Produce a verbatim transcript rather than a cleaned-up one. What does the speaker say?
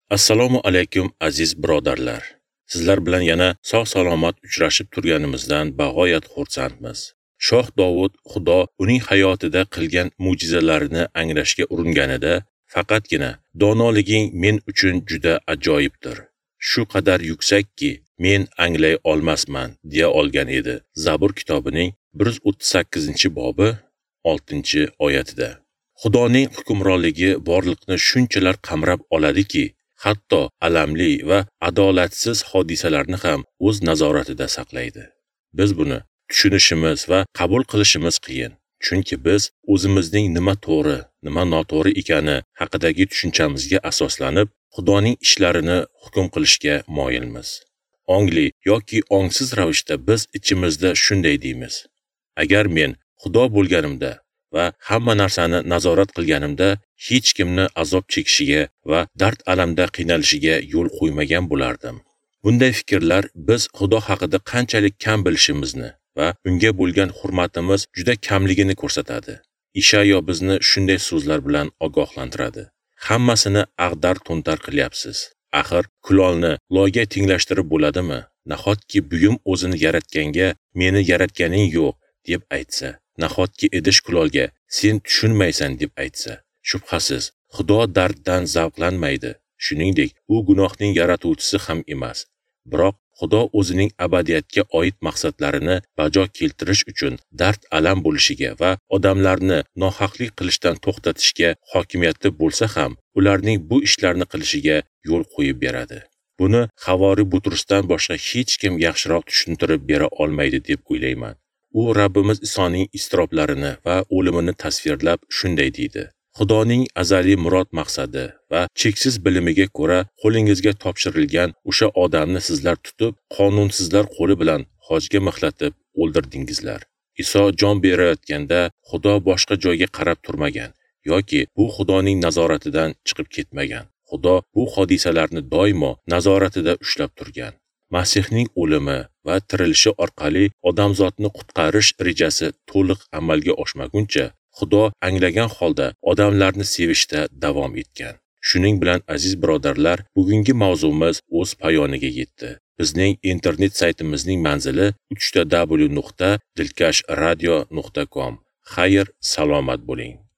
Assalomu alaykum aziz birodarlar. Sizlar bilan yana sog'-salomat uchrashib turganimizdan bag'oyat xursandmiz. Shoh Dovud Xudo uning hayotida qilgan mo'jizalarini anglashga uringanida faqatgina donoliging men uchun juda ajoyibdir. Shu qadar yuksakki men anglay olmasman deya olgan edi. Zabur kitobining bir yuz o'ttiz sakkizinchi bobi oltinchi oyatida. Xudoning hukmronligi borliqni shunchalar qamrab oladiki, hatto alamli va adolatsiz hodisalarni ham o'z nazoratida saqlaydi. Biz buni tushunishimiz va qabul qilishimiz qiyin. Chunki biz o'zimizning nima to'g'ri, nima noto'g'ri ekani haqidagi tushunchamizga asoslanib, Xudoning ishlarini hukm qilishga moyilmiz. Ongli yoki ongsiz ravishda biz ichimizda shunday deymiz: agar men Xudo bo'lganimda va hamma narsani nazorat qilganimda hech kimni azob chekishiga va dard alamda qiynalishiga yo'l qo'ymagan bo'lardim. Bunday fikrlar biz Xudo haqida qanchalik kam bilishimizni va unga bo'lgan hurmatimiz juda kamligini ko'rsatadi. Ishayo bizni shunday so'zlar bilan ogohlantiradi: hammasini ag'dar-to'ntar qilyapsiz. Axir kulolni loyga tenglashtirib bo'ladimi? Nahotki buyum o'zini yaratganga meni yaratganing yo'q deb aytsa, nahotki idish kulolga sen tushunmaysan deb aytsa, shubhasiz Xudo darddan zavqlanmaydi. Shuningdek, u gunohning yaratuvchisi ham emas. Biroq Xudo o'zining abadiyatga oid maqsadlarini bajo keltirish uchun dard alam bo'lishiga va odamlarni nohaqlik qilishdan to'xtatishga hokimiyati bo'lsa ham, ularning bu ishlarni qilishiga yo'l qo'yib beradi. Buni Havori Butrusdan boshqa hech kim yaxshiroq tushuntirib bera olmaydi deb o'ylayman. U Rabbimiz Isoning iztiroblarini va o'limini tasvirlab shunday deydi: Xudoning azaliy murod maqsadi va cheksiz bilimiga ko'ra qo'lingizga topshirilgan o'sha odamni sizlar tutib, qonunsizlar qo'li bilan hojga mixlatib o'ldirdingizlar. Iso jon berayotganda Xudo boshqa joyga qarab turmagan yoki bu Xudoning nazoratidan chiqib ketmagan. Xudo bu hodisalarni doimo nazoratida ushlab turgan. Masihning o'limi va tirilishi orqali odamzodni qutqarish rejasi to'liq amalga oshmaguncha Xudo anglagan holda odamlarni sevishda davom etgan. Shuning bilan aziz birodarlar, bugungi mavzumiz o'z poyoniga yetdi. Bizning internet saytimizning manzili uch w nuqta dilkash radio nuqta com. Xayr, salomat bo'ling.